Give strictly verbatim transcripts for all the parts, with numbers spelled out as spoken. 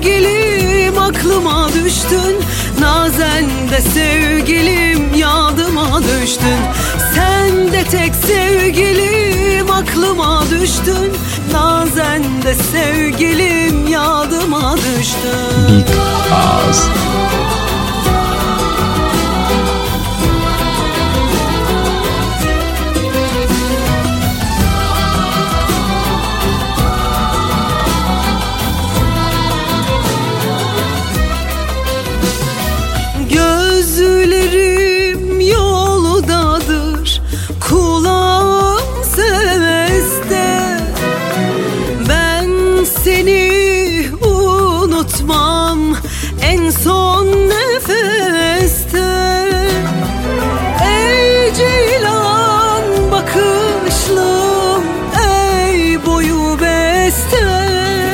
sevgilim aklıma düştün, nazen de sevgilim yadıma düştün. Sen de tek sevgilim aklıma düştün, nazen de sevgilim yadıma düştün. Because Gözlerim yoldadır, kulağım seveste. Ben seni unutmam en son nefeste. Ey ceylan bakışlım, ey boyu beste.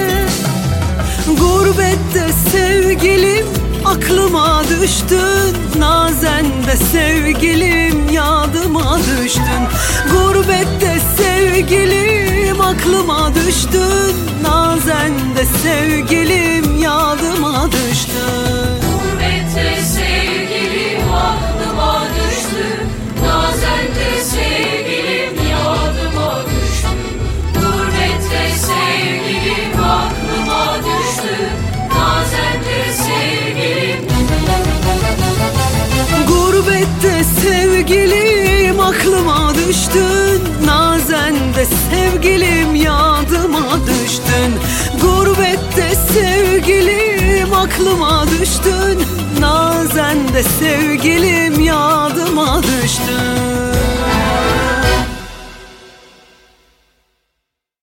Gurbette sevgilim aklıma düştün, nazen de sevgilim yadıma düştün. Gurbette sevgilim aklıma düştün, nazen de sevgilim yadıma düştün. Gurbette sevgilim aklıma düştü, nazen de sevgilim yadıma düştü. Gurbette sevgilim aklıma düştü, nazen de sevgilim. Gurbette sevgilim aklıma düştün, nazen de sevgilim yadıma düştün. Gurbette sevgilim aklıma düştün, nazen de sevgilim yadıma düştün.